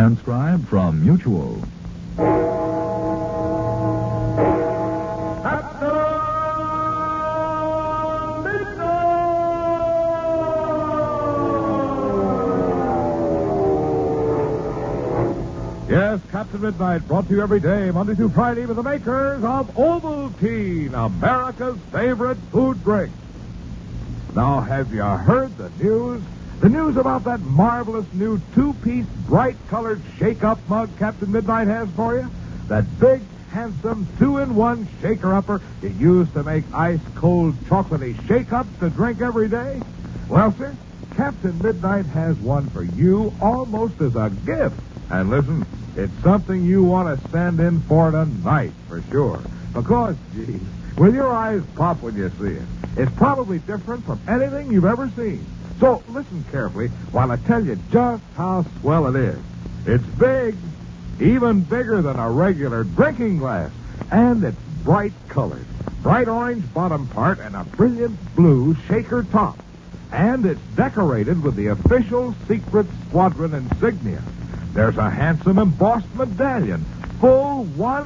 Transcribed from Mutual. Yes, Captain Midnight, brought to you every day, Monday through Friday, with the makers of Ovaltine, America's favorite food drink. Now, have you heard the news? The news about that marvelous new two-piece, bright-colored shake-up mug Captain Midnight has for you? That big, handsome, two-in-one shaker-upper you use to make ice-cold, chocolatey shake-ups to drink every day? Well, sir, Captain Midnight has one for you almost as a gift. And listen, it's something you want to stand in for tonight, for sure. Because, geez, will your eyes pop when you see it? It's probably different from anything you've ever seen. So listen carefully while I tell you just how swell it is. It's big, even bigger than a regular drinking glass. And it's bright colored. Bright orange bottom part and a brilliant blue shaker top. And it's decorated with the official Secret Squadron insignia. There's a handsome embossed medallion, full 1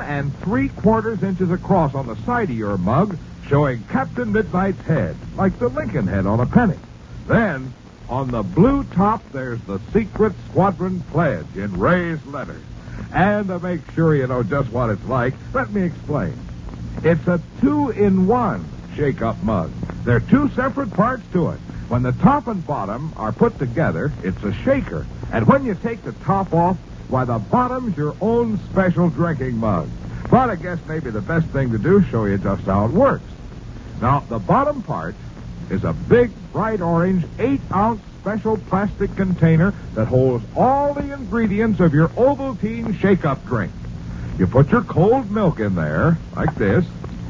3/4 inches across on the side of your mug, showing Captain Midnight's head, like the Lincoln head on a penny. Then, on the blue top, there's the Secret Squadron pledge in raised letters. And to make sure you know just what it's like, let me explain. It's a 2-in-1 shake-up mug. There are 2 separate parts to it. When the top and bottom are put together, it's a shaker. And when you take the top off, why, the bottom's your own special drinking mug. But I guess maybe the best thing to do is show you just how it works. Now, the bottom part is a big, bright orange, 8-ounce special plastic container that holds all the ingredients of your Ovaltine shake-up drink. You put your cold milk in there, like this,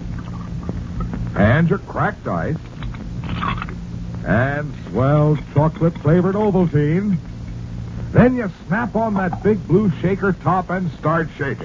and your cracked ice, and swell chocolate-flavored Ovaltine. Then you snap on that big blue shaker top and start shaking.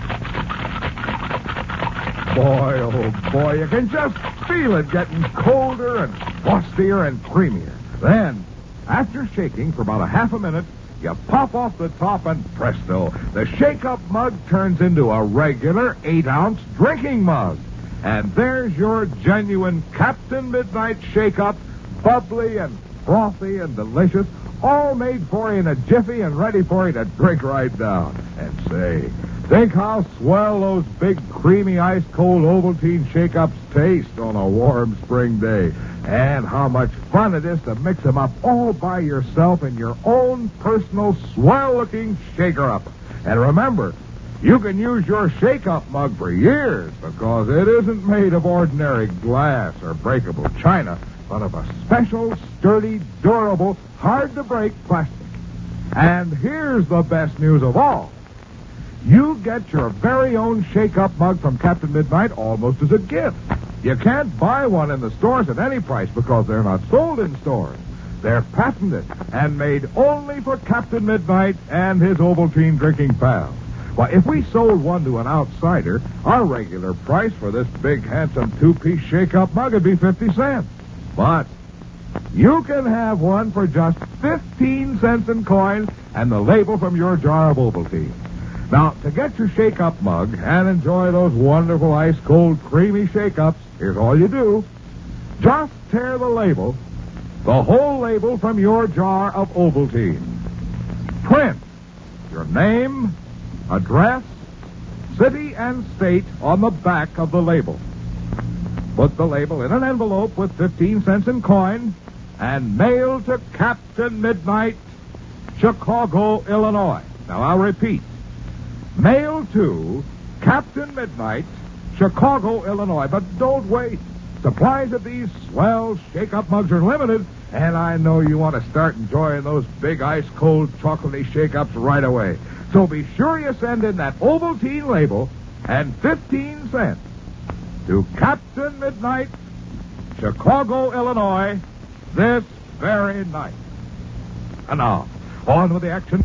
Boy, oh boy, you can just feel it getting colder and frostier and creamier. Then, after shaking for about a half a minute, you pop off the top and presto, the shake-up mug turns into a regular 8-ounce drinking mug. And there's your genuine Captain Midnight shake-up, bubbly and frothy and delicious, all made for you in a jiffy and ready for you to drink right down. And say, think how swell those big, creamy, ice-cold Ovaltine shake-ups taste on a warm spring day. And how much fun it is to mix them up all by yourself in your own personal, swell-looking shaker-up. And remember, you can use your shake-up mug for years because it isn't made of ordinary glass or breakable china, but of a special, sturdy, durable, hard-to-break plastic. And here's the best news of all. You get your very own shake-up mug from Captain Midnight almost as a gift. You can't buy one in the stores at any price because they're not sold in stores. They're patented and made only for Captain Midnight and his Ovaltine drinking pals. Why, if we sold one to an outsider, our regular price for this big, handsome 2-piece shake-up mug would be 50 cents. But you can have one for just 15 cents in coin and the label from your jar of Ovaltine. Now, to get your shake-up mug and enjoy those wonderful ice-cold, creamy shake-ups, here's all you do. Just tear the label, the whole label from your jar of Ovaltine. Print your name, address, city, and state on the back of the label. Put the label in an envelope with 15 cents in coin and mail to Captain Midnight, Chicago, Illinois. Now, I'll repeat. Mail to Captain Midnight, Chicago, Illinois. But don't wait. Supplies of these swell shake-up mugs are limited, and I know you want to start enjoying those big ice-cold chocolatey shake-ups right away. So be sure you send in that Ovaltine label and 15 cents to Captain Midnight, Chicago, Illinois, this very night. And now, on with the action.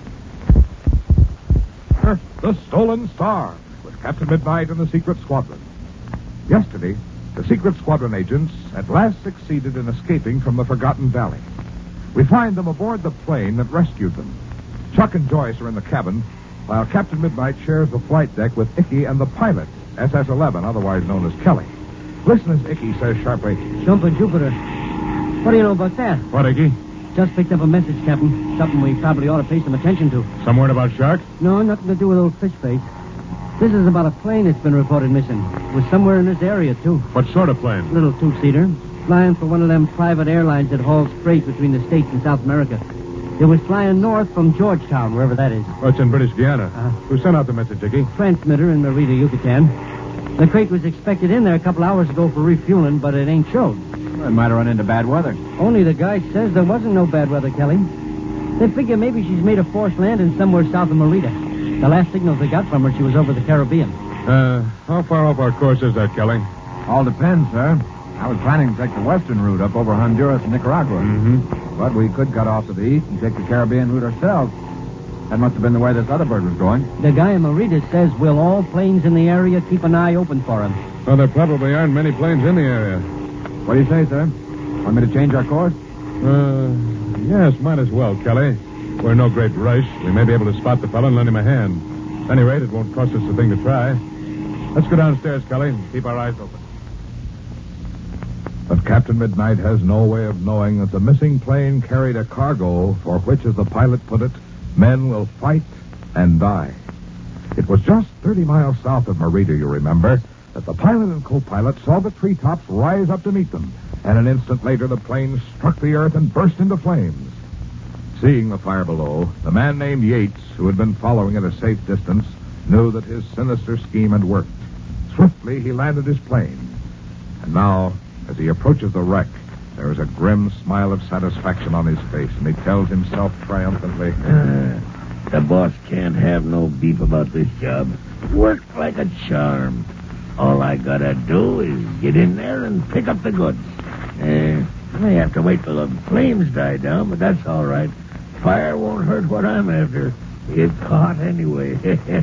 The Stolen Star, with Captain Midnight and the Secret Squadron. Yesterday, the Secret Squadron agents at last succeeded in escaping from the Forgotten Valley. We find them aboard the plane that rescued them. Chuck and Joyce are in the cabin, while Captain Midnight shares the flight deck with Icky and the pilot, SS-11, otherwise known as Kelly. Listen as Icky says sharply, Jumping Jupiter. What do you know about that? What, Icky? Just picked up a message, Captain. Something we probably ought to pay some attention to. Some word about Shark? No, nothing to do with old fish face. This is about a plane that's been reported missing. It was somewhere in this area, too. What sort of plane? Little two-seater. Flying for one of them private airlines that hauls freight between the States and South America. It was flying north from Georgetown, wherever that is. Oh, it's in British Guiana. Who sent out the message, Icky? Transmitter in Merida, Yucatan. The crate was expected in there a couple hours ago for refueling, but it ain't showed. It might have run into bad weather. Only the guy says there wasn't no bad weather, Kelly. They figure maybe she's made a forced landing somewhere south of Merida. The last signals they got from her, she was over the Caribbean. How far off our course is that, Kelly? All depends, sir. I was planning to take the western route up over Honduras and Nicaragua. Mm-hmm. But we could cut off to the east and take the Caribbean route ourselves. That must have been the way this other bird was going. The guy in Merida says will all planes in the area keep an eye open for him. Well, there probably aren't many planes in the area. What do you say, sir? Want me to change our course? Yes, might as well, Kelly. We're in no great rush. We may be able to spot the fellow and lend him a hand. At any rate, it won't cost us a thing to try. Let's go downstairs, Kelly, and keep our eyes open. But Captain Midnight has no way of knowing that the missing plane carried a cargo for which, as the pilot put it, men will fight and die. It was just 30 miles south of Merida, you remember, that the pilot and co-pilot saw the treetops rise up to meet them, and an instant later the plane struck the earth and burst into flames. Seeing the fire below, the man named Yates, who had been following at a safe distance, knew that his sinister scheme had worked. Swiftly, he landed his plane. And now, as he approaches the wreck, there is a grim smile of satisfaction on his face, and he tells himself triumphantly, The boss can't have no beef about this job. Worked like a charm. All I gotta do is get in there and pick up the goods. I have to wait till the flames die down, but that's all right. Fire won't hurt what I'm after. It's hot anyway.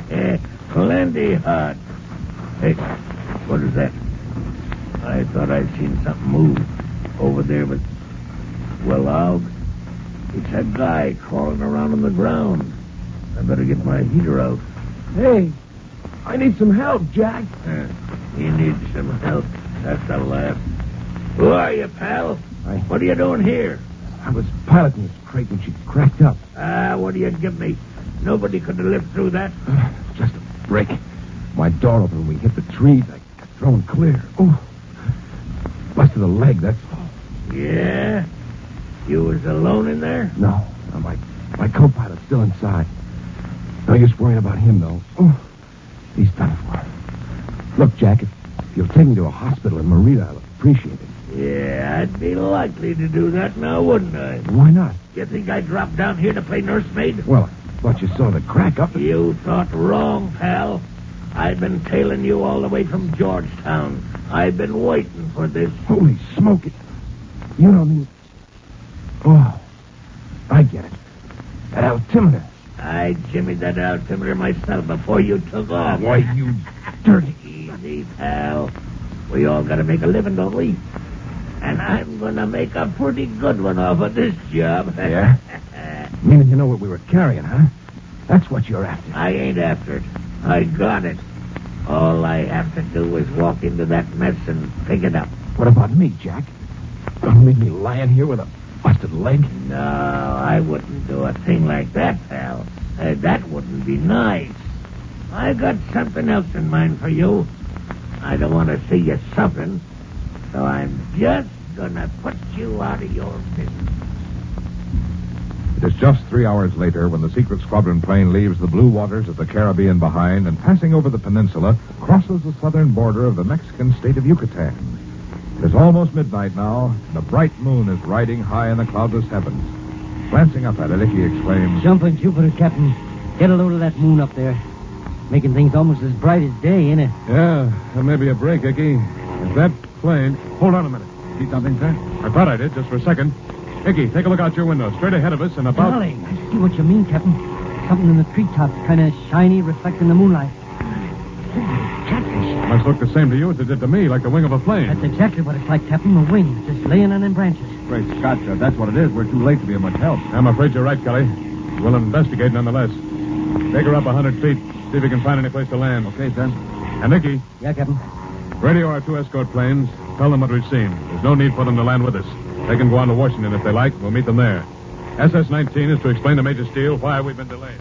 Plenty hot. Hey, what is that? I thought I'd seen something move over there, but... Well, it's a guy crawling around on the ground. I better get my heater out. Hey, I need some help, Jack. You need some help. That's a laugh. Who are you, pal? What are you doing here? I was piloting this crate when she cracked up. What do you give me? Nobody could have lived through that. Just a break. My door opened when we hit the trees. I got thrown clear. Oh, busted a leg, that's all. Yeah? You was alone in there? No, my co-pilot's still inside. No use worrying about him, though. Oh, he's done for. Look, Jack, if you'll take me to a hospital in Merida, I'll appreciate it. Yeah, I'd be likely to do that now, wouldn't I? Why not? You think I'd drop down here to play nursemaid? Well, I thought you saw the crack up. You thought wrong, pal. I've been tailing you all the way from Georgetown. I've been waiting for this. Holy smoke. You don't mean... Oh, I get it. That altimeter. I jimmied that altimeter myself before you took off. Why, you dirty... Easy, pal. We all gotta make a living, don't we? And I'm gonna make a pretty good one off of this job. Yeah? Meaning you know what we were carrying, huh? That's what you're after. I ain't after it. I got it. All I have to do is walk into that mess and pick it up. What about me, Jack? Gonna leave me lying here with a busted leg? No, I wouldn't do a thing like that, pal. That wouldn't be nice. I got something else in mind for you. I don't want to see you suffering, so I'm just gonna put you out of your business. It is just 3 hours later when the secret squadron plane leaves the blue waters of the Caribbean behind and, passing over the peninsula, crosses the southern border of the Mexican state of Yucatan. It is almost midnight now, and a bright moon is riding high in the cloudless heavens. Glancing up at it, Icky exclaims, Jumping Jupiter, Captain. Get a load of that moon up there. Making things almost as bright as day, ain't it? Yeah, that may be a break, Icky. If that plane... Hold on a minute. See something, sir? I thought I did, just for a second. Icky, take a look out your window. Straight ahead of us and about... Darling, I see what you mean, Captain. Something in the treetops, kind of shiny, reflecting the moonlight. Catfish. Must look the same to you as it did to me, like the wing of a plane. That's exactly what it's like, Captain. A wing, just laying on them branches. Great Scott, sir. That's what it is. We're too late to be of much help. I'm afraid you're right, Kelly. we'll investigate nonetheless. Take her up 100 feet. See if we can find any place to land. Okay, sir. And Nicky, Yeah, Captain. radio our 2 escort planes. Tell them what we've seen. There's no need for them to land with us. They can go on to Washington if they like. We'll meet them there. SS-19 is to explain to Major Steele why we've been delayed.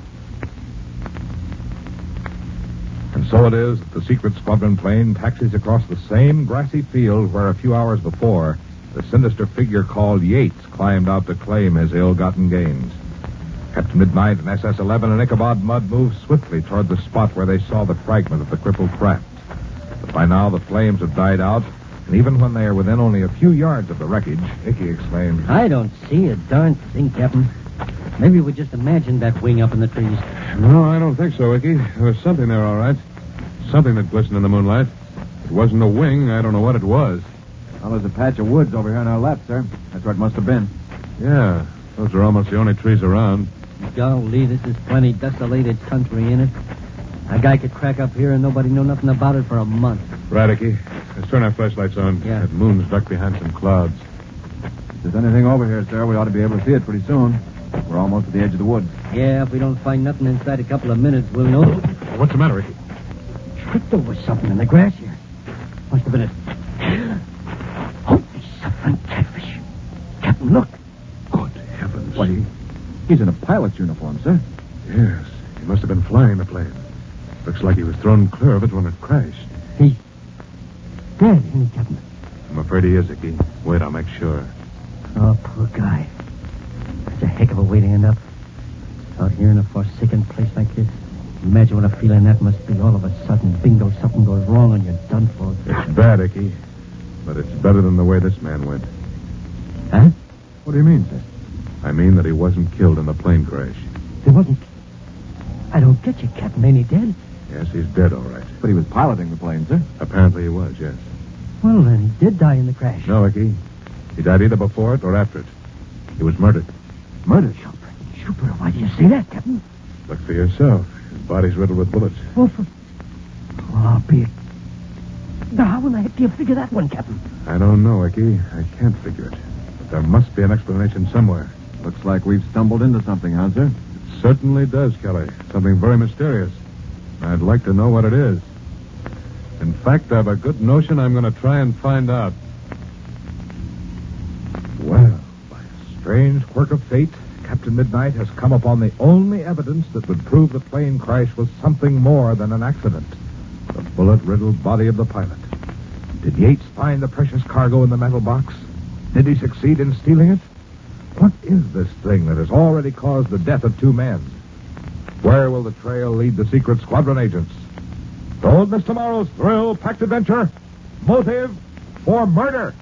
And so it is that the secret squadron plane taxis across the same grassy field where a few hours before the sinister figure called Yates climbed out to claim his ill-gotten gains. Captain Midnight and SS-11 and Ichabod Mudd moved swiftly toward the spot where they saw the fragment of the crippled craft. But by now the flames have died out, and even when they are within only a few yards of the wreckage, Icky exclaimed, I don't see a darn thing, Captain. Maybe we just imagined that wing up in the trees. No, I don't think so, Icky. There was something there, all right. Something that glistened in the moonlight. It wasn't a wing. I don't know what it was. Well, there's a patch of woods over here on our left, sir. That's where it must have been. Yeah, those are almost the only trees around. Golly, this is plenty desolated country, ain't it? A guy could crack up here and nobody know nothing about it for a month. Right, Icky. Let's turn our flashlights on. Yeah. That moon's ducked behind some clouds. If there's anything over here, sir, we ought to be able to see it pretty soon. We're almost at the edge of the woods. Yeah, if we don't find nothing inside a couple of minutes, we'll know. What's the matter, Icky? Tripped over something in the grass here. Must have been Holy suffering catfish. Captain, look. Good heavens. Why, he's in a pilot's uniform, sir. Yes, he must have been flying the plane. Looks like he was thrown clear of it when it crashed. He's dead, isn't he, Captain? I'm afraid he is, Icky. Wait, I'll make sure. Oh, poor guy. That's a heck of a way to end up. Out here in a forsaken place like this. Imagine what a feeling that must be. All of a sudden, bingo, something goes wrong and you're done for. It's bad, Icky. But it's better than the way this man went. Huh? What do you mean, sir? I mean that he wasn't killed in the plane crash. There wasn't. I don't get you, Captain. Ain't he dead? Yes, he's dead, all right. But he was piloting the plane, sir. Apparently he was, yes. Well, then, he did die in the crash. No, Icky. He died either before it or after it. He was murdered. Murdered? Jupiter, why do you say that, Captain? Look for yourself. His body's riddled with bullets. Oh, I'll be it. Now, how in the heck do you figure that one, Captain? I don't know, Icky. I can't figure it. But there must be an explanation somewhere. Looks like we've stumbled into something, huh, sir? It certainly does, Kelly. Something very mysterious. I'd like to know what it is. In fact, I've a good notion I'm going to try and find out. Well, by a strange quirk of fate, Captain Midnight has come upon the only evidence that would prove the plane crash was something more than an accident. The bullet-riddled body of the pilot. Did Yates find the precious cargo in the metal box? Did he succeed in stealing it? What is this thing that has already caused the death of 2 men? Where will the trail lead the secret squadron agents? Don't miss tomorrow's thrill-packed adventure. Motive for murder.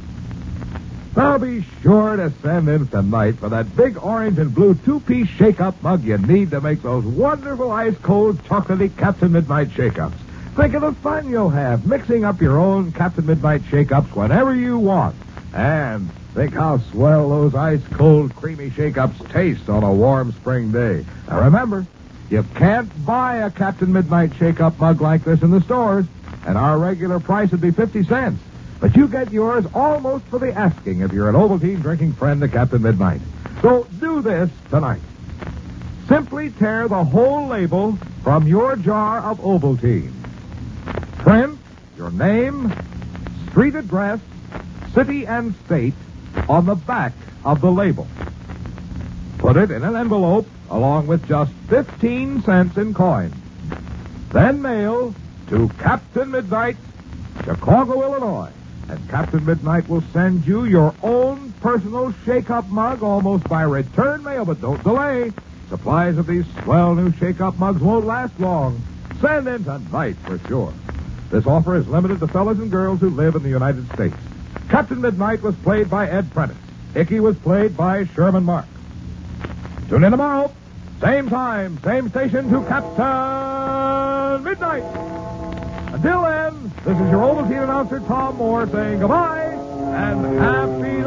Now be sure to send in tonight for that big orange and blue 2-piece shake-up mug you need to make those wonderful ice-cold chocolatey Captain Midnight shake-ups. Think of the fun you'll have mixing up your own Captain Midnight shake-ups whenever you want. And think how swell those ice-cold creamy shake-ups taste on a warm spring day. Now remember, you can't buy a Captain Midnight shake-up mug like this in the stores, and our regular price would be 50 cents. But you get yours almost for the asking if you're an Ovaltine drinking friend to Captain Midnight. So do this tonight. Simply tear the whole label from your jar of Ovaltine. Print your name, street address, city and state on the back of the label. Put it in an envelope along with just 15 cents in coin. Then mail to Captain Midnight, Chicago, Illinois. And Captain Midnight will send you your own personal shake-up mug almost by return mail, but don't delay. Supplies of these swell new shake-up mugs won't last long. Send in tonight for sure. This offer is limited to fellas and girls who live in the United States. Captain Midnight was played by Ed Prentice. Icky was played by Sherman Marks. Tune in tomorrow, same time, same station to Captain Midnight. Until then, this is your Ovaltine announcer, Tom Moore, saying goodbye and happy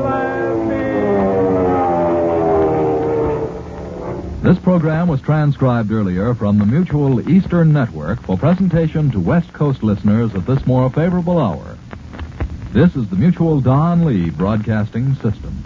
landing. This program was transcribed earlier from the Mutual Eastern Network for presentation to West Coast listeners at this more favorable hour. This is the Mutual Don Lee Broadcasting System.